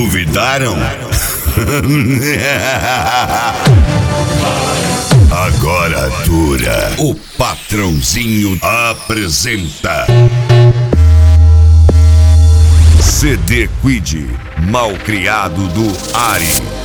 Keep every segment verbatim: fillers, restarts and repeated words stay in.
Duvidaram? Agora dura. O Patrãozinho apresenta C D Quid, Malcriado do Ari.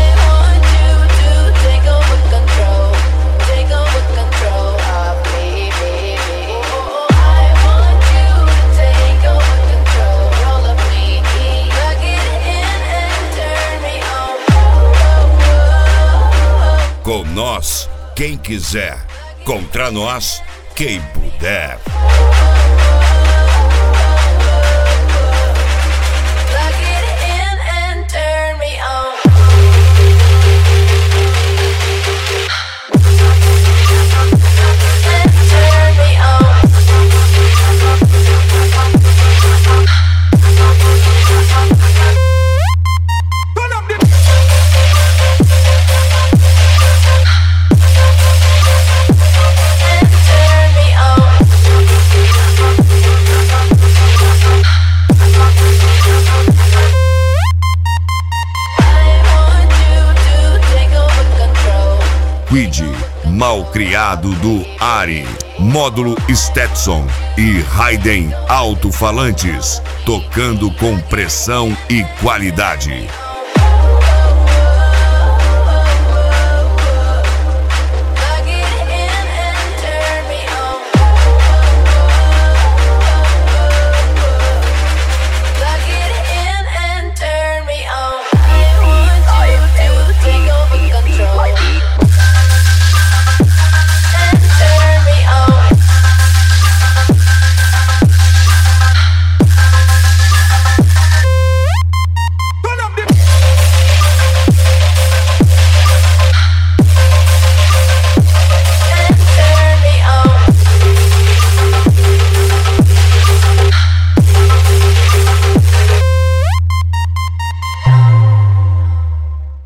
Com nós, quem quiser. Contra nós, quem puder. Quid, Malcriado do Ari, módulo Stetson e Raiden alto-falantes, tocando com pressão e qualidade.